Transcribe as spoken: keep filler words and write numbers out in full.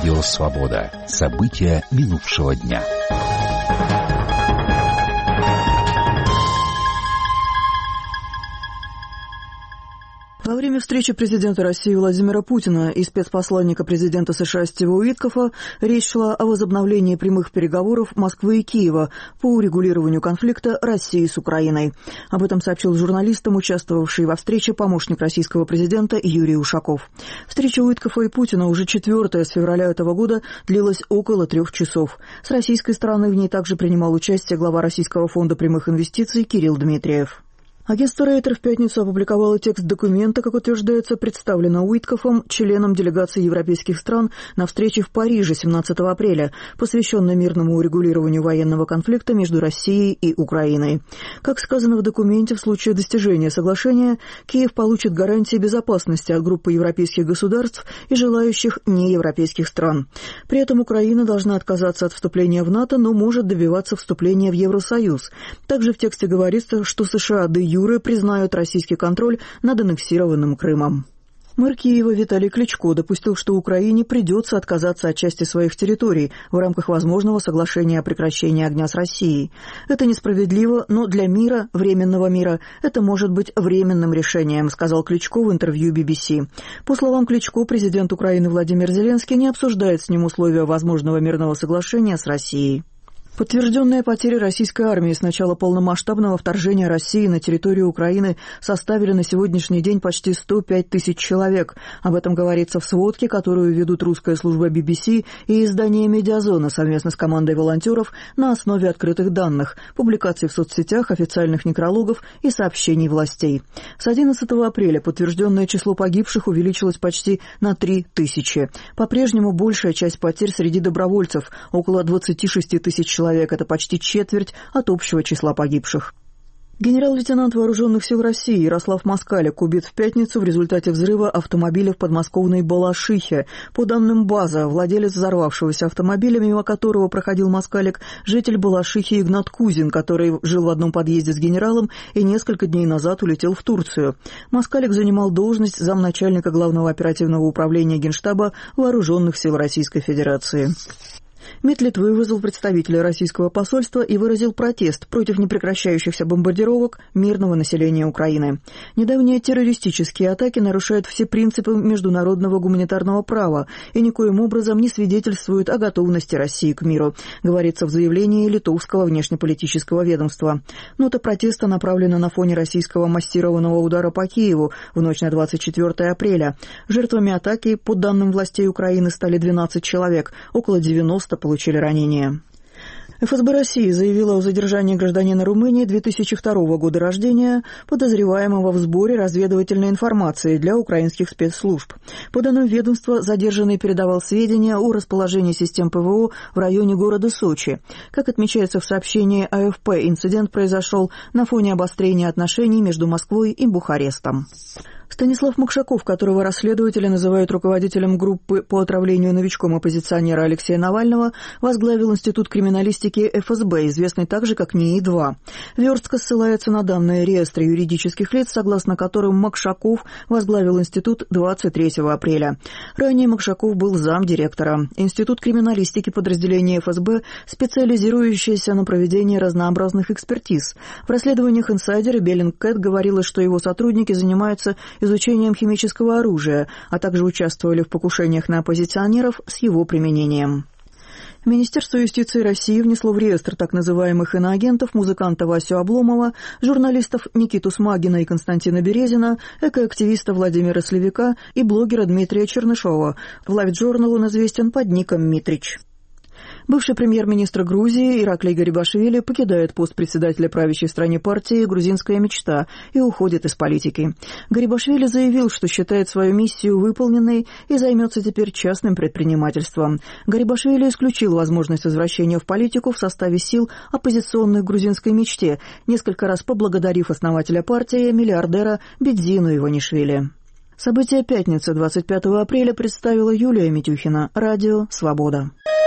Радио «Свобода». События минувшего дня. Во время встречи президента России Владимира Путина и спецпосланника президента США Стива Уиткофа речь шла о возобновлении прямых переговоров Москвы и Киева по урегулированию конфликта России с Украиной. Об этом сообщил журналистам, участвовавший во встрече помощник российского президента Юрий Ушаков. Встреча Уиткофа и Путина, уже четвертая с февраля этого года, длилась около трех часов. С российской стороны в ней также принимал участие глава Российского фонда прямых инвестиций Кирилл Дмитриев. Агентство Рейтер в пятницу опубликовало текст документа, как утверждается, представленного Уиткофом, членом делегации европейских стран на встрече в Париже семнадцатого апреля, посвященной мирному урегулированию военного конфликта между Россией и Украиной. Как сказано в документе, в случае достижения соглашения Киев получит гарантии безопасности от группы европейских государств и желающих неевропейских стран. При этом Украина должна отказаться от вступления в НАТО, но может добиваться вступления в Евросоюз. Также в тексте говорится, что США де юре признают российский контроль над аннексированным Крымом. Мэр Киева Виталий Кличко допустил, что Украине придется отказаться от части своих территорий в рамках возможного соглашения о прекращении огня с Россией. Это несправедливо, но для мира, временного мира, это может быть временным решением, сказал Кличко в интервью би би си. По словам Кличко, президент Украины Владимир Зеленский не обсуждает с ним условия возможного мирного соглашения с Россией. Подтвержденные потери российской армии с начала полномасштабного вторжения России на территорию Украины составили на сегодняшний день почти сто пять тысяч человек. Об этом говорится в сводке, которую ведут русская служба би би си и издание «Медиазона» совместно с командой волонтеров на основе открытых данных, публикаций в соцсетях, официальных некрологов и сообщений властей. С одиннадцатого апреля подтвержденное число погибших увеличилось почти на три тысячи. По-прежнему большая часть потерь среди добровольцев – около двадцати шести тысяч человек. Это почти четверть от общего числа погибших. Генерал-лейтенант Вооруженных сил России Ярослав Москалик убит в пятницу в результате взрыва автомобиля в подмосковной Балашихе. По данным БАЗа, владелец взорвавшегося автомобиля, мимо которого проходил Москалик, житель Балашихи Игнат Кузин, который жил в одном подъезде с генералом и несколько дней назад улетел в Турцию. Москалик занимал должность замначальника Главного оперативного управления Генштаба Вооруженных сил Российской Федерации. МИД Литвы вызвал представителя российского посольства и выразил протест против непрекращающихся бомбардировок мирного населения Украины. Недавние террористические атаки нарушают все принципы международного гуманитарного права и никоим образом не свидетельствуют о готовности России к миру, говорится в заявлении литовского внешнеполитического ведомства. Нота протеста направлена на фоне российского массированного удара по Киеву в ночь на двадцать четвёртое апреля. Жертвами атаки, по данным властей Украины, стали двенадцать человек, около девяноста получили ранения. эф эс бэ России заявила о задержании гражданина Румынии две тысячи второго года рождения, подозреваемого в сборе разведывательной информации для украинских спецслужб. По данным ведомства, задержанный передавал сведения о расположении систем пэ вэ о в районе города Сочи. Как отмечается в сообщении а эф пэ, инцидент произошел на фоне обострения отношений между Москвой и Бухарестом. Станислав Макшаков, которого расследователи называют руководителем группы по отравлению новичком оппозиционера Алексея Навального, возглавил Институт криминалистики эф эс бэ, известный также как НИИ два. Верстка ссылается на данные реестра юридических лиц, согласно которым Макшаков возглавил институт двадцать третьего апреля. Ранее Макшаков был замдиректора. Институт криминалистики подразделения эф эс бэ, специализирующийся на проведении разнообразных экспертиз. В расследованиях «Инсайдер» и «Беллингкэт» говорилось, что его сотрудники занимаются изучением химического оружия, а также участвовали в покушениях на оппозиционеров с его применением. Министерство юстиции России внесло в реестр так называемых иноагентов музыканта Васю Обломова, журналистов Никиту Смагина и Константина Березина, экоактивиста Владимира Сливика и блогера Дмитрия Чернышова. В Live Journal он известен под ником Митрич. Бывший премьер-министр Грузии Ираклий Гарибашвили покидает пост председателя правящей в стране партии «Грузинская мечта» и уходит из политики. Гарибашвили заявил, что считает свою миссию выполненной и займется теперь частным предпринимательством. Гарибашвили исключил возможность возвращения в политику в составе сил оппозиционных «Грузинской мечте», несколько раз поблагодарив основателя партии, миллиардера Бедзину Иванишвили. События пятницы, двадцать пятого апреля, представила Юлия Митюхина. Радио «Свобода».